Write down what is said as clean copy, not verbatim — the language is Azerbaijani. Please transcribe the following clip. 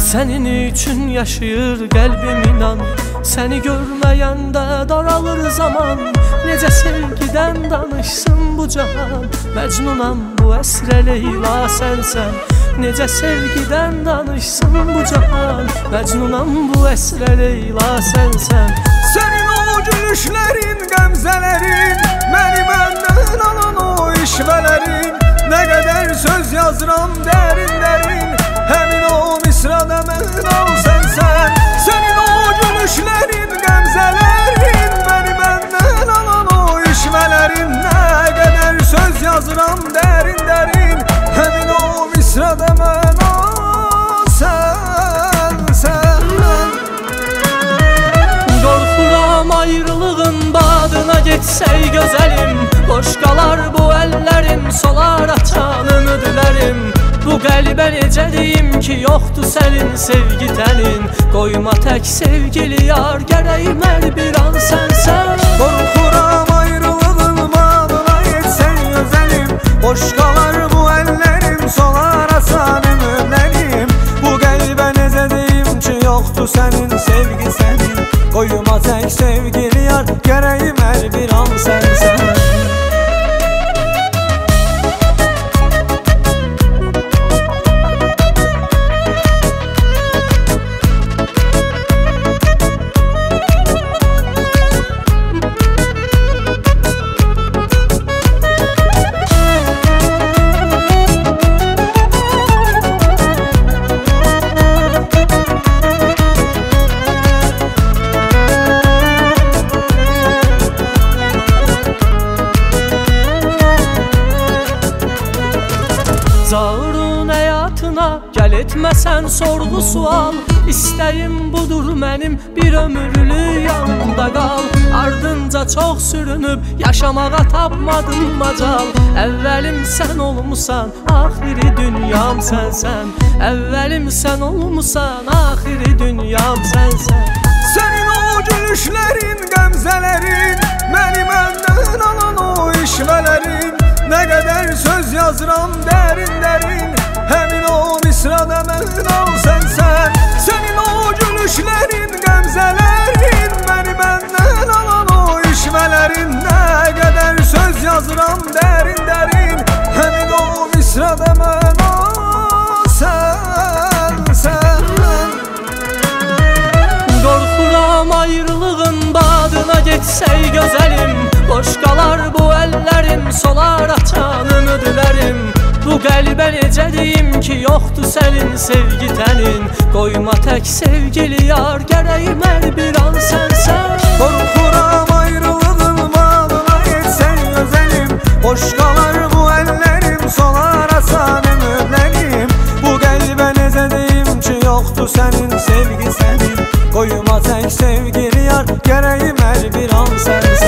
Senin üçün yaşayır qəlbim inan. Səni görməyəndə daralır zaman. Necə sevgidən danışsın bu cahan. Məcnunam bu əsrə Leyla sənsən. Necə sevgidən danışsın bu cahan. Məcnunam bu əsrə Leyla sənsən. Sənin o gülüşlərin, qəmzələrin, məni məndən alan o işvələrin. Nə qədər söz yazıram dərin dərin, həmin o misrada mən al sənsən. Sənin o gülüşlərin, qəmzələrin, məni məndən alan o işvələrin. Nə qədər söz yazıram dərin dərin, həmin o misrada mən al sənsən. Qorxuram ayrılığın badına getsək gözəlim. Boş qalar bu əllərim, solar açanını dilərim. Bu qəlbə necə deyim ki, yoxdur sənin sevgi tənin. Qoyma tək sevgili yar, gərəyim hər bir an sənsən. Qorxuram ayrılığın badına getsək gözəlim. Boş qalar bu əllərim, solar açanın əllərim. Bu qəlbə necə deyim ki, yoxdur sənin sevgi sənin. Qoyma tək sevgili yar, gərəyim hər bir an sənsən. Zaurun həyatına gəl etməsən sorğu sual. İstəyim budur mənim, bir ömürlük yanımda qal. Ardınca çox sürünüb yaşamağa tapmadım macal. Əvvəlim sən olmusan, axiri dünyam sənsən. Əvvəlim sən olmusan, axiri dünyam sənsən. Sənin o gülüşlərin, qəmzələrin, məni məndən alan o işvələrin. Nə qədər söz yazıram dərin dərin, həmin o misrada mən al sənsən. Sənin o gülüşlərin, qəmzələrin, məni məndən alan o işvələrin. Nə qədər söz yazıram dərin dərin, həmin o misrada mən al sənsən. Qorxuram ayrılığın badına getsək gözəlim. Boş qalar bu əllərim, solar açanını dilərim. Bu qəlbə necə deyim ki, yoxdur sənin sevgi tənin. Qoyma tək sevgili yar, gərəyim hər bir an sənsən. Qorxuram ayrılığın badına getsək gözəlim. Boş qalar bu əllərim, solar açanın əllərim. Bu qəlbə necə deyim ki, yoxdur sənin sevgi sənin. Qoyma tək sevgili yar, gərəyim hər bir an sənsən.